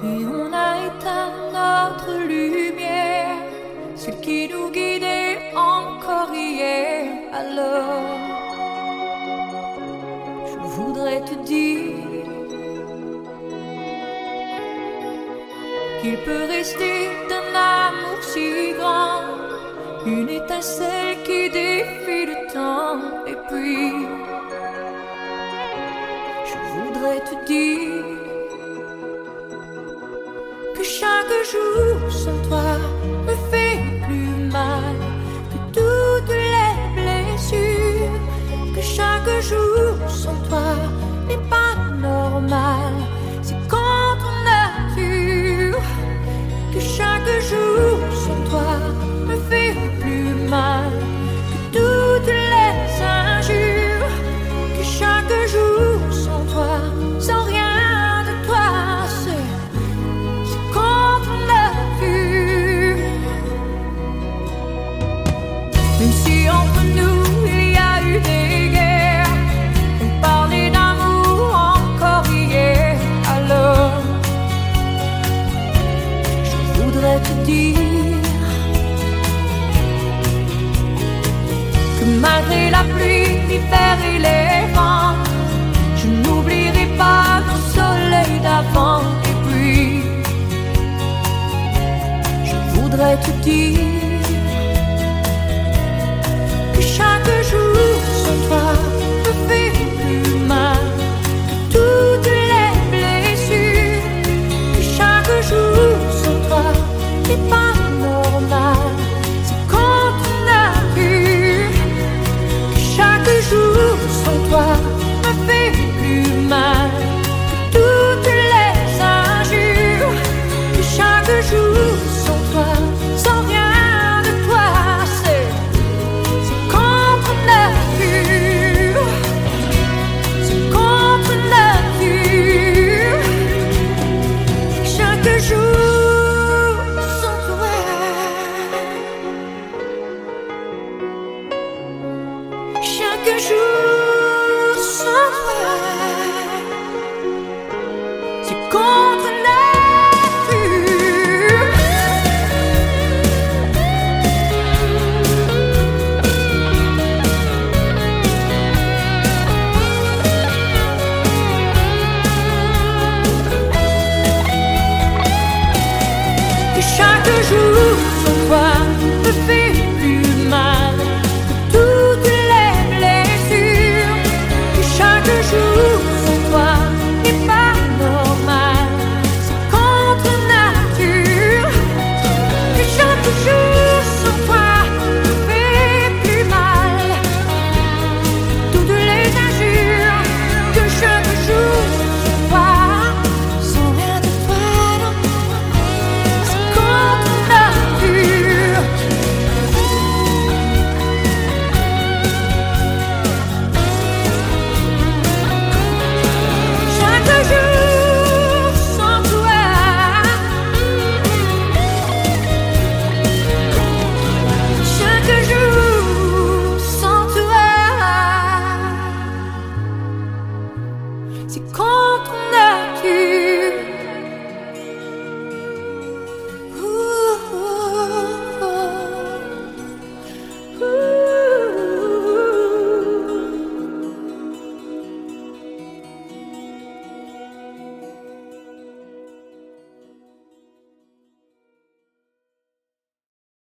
Et on a éteint notre lumière, celle qui nous guidait encore hier. Alors, je voudrais te dire qu'il peut rester d'un amour si grand une étincelle qui défie le temps. Et puis, je voudrais te dire que chaque jour sans toi me fait plus mal que toutes les blessures, que chaque jour sans toi n'est pas normal. C'est contre nature que chaque jour sans toi me fait plus mal que toutes les injures, que chaque jour sans toi, sans rien de toi, c'est contre nature. Même si entre nous il y a eu des guerres, on parlait d'amour encore hier. Alors, je voudrais te dire que malgré la pluie, l'hiver et les vents, je n'oublierai pas nos soleils d'avant. Et puis, je voudrais te dire que chaque jour sans toi me fait plus mal que toutes les blessures, que chaque jour sans toi n'est pas normal. C'est contre nature que chaque jour sans toi me fait plus mal que toutes les injures, que chaque jour sans toi, sans rien de toi, c'est contre nature, c'est contre nature. Chaque jour sans toi, chaque jour sans toi, c'est contre nature. Que chaque jour sans toi me fait plus mal que toutes les blessures, que chaque jour sans toi n'est pas normal. C'est contre nature que chaque jour sans toi me fait plus mal, toutes les injures, que chaque jour sans toi, sans rien de toi, non, c'est contre nature. Chaque jour sans toi, chaque jour sans toi, c'est contre